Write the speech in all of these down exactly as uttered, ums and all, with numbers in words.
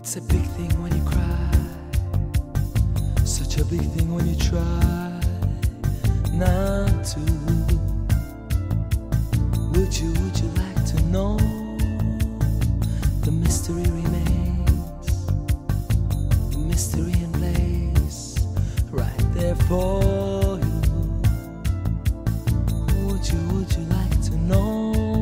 It's a big thing when you cry, such a big thing when you try not to. Would you, would you like to know? The mystery remains, the mystery in place, right there for you. Would you, would you like to know?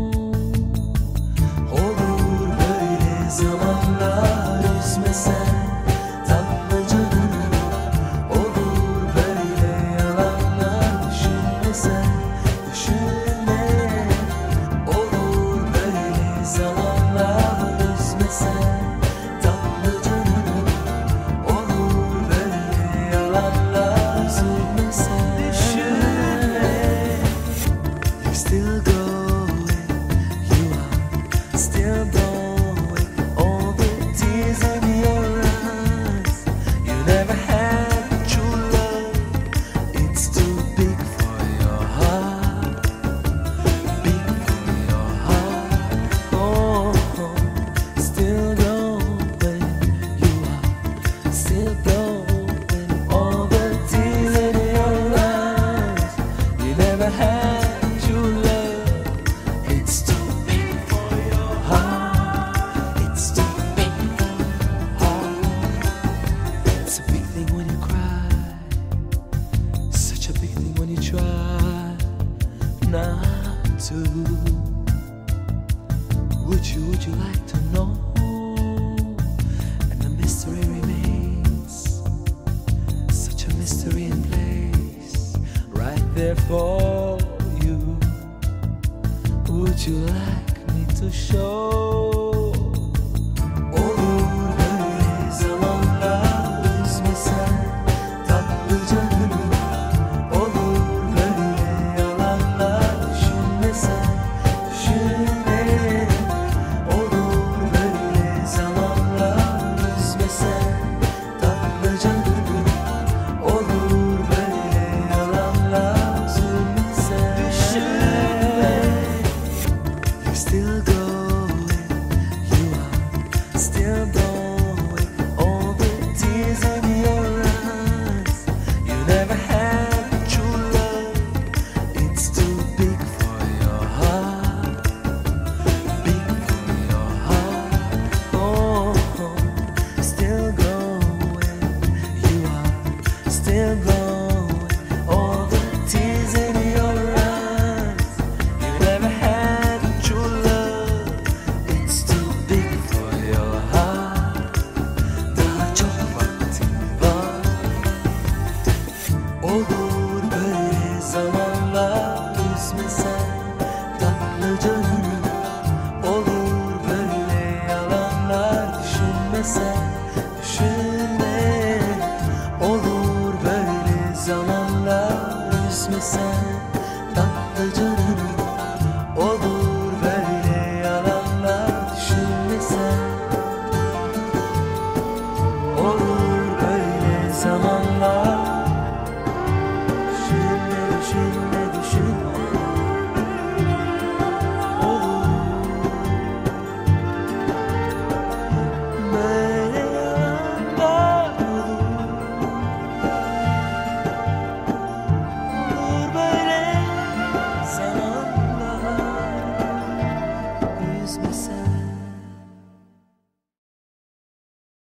Olur böyle zamanlar üzmesen tatlı canını, olur böyle yalanlar düşünmesen düşünme. Olur böyle zamanlar üzmesen tatlı canını, olur böyle yalanlar üzülmesen düşünme. You're still going, you are still blowing all the tears in your eyes. You never had true love, it's too big for your heart, big for your heart. Oh, oh, still going, you are still blowing all the tears in your eyes. You never had true love, it's too big for your heart, it's too big for your heart. It's a big thing when you cry, such a big thing when you try not to. Would you, would you like to know? And the mystery remains, such a mystery in place, right there for you. Would you like me to show? Olur böyle zamanlar üzmesen tatlı canını, olur böyle yalanlar düşünmesen düşünme. Olur böyle zamanlar üzmesen tatlı canını, olur böyle yalanlar üzülmesen düşünme. You're still going, you are still blowing all the tears in your eyes. You never had true love, it's too big for your heart, big for your heart. Oh, oh, still going, you are still blowing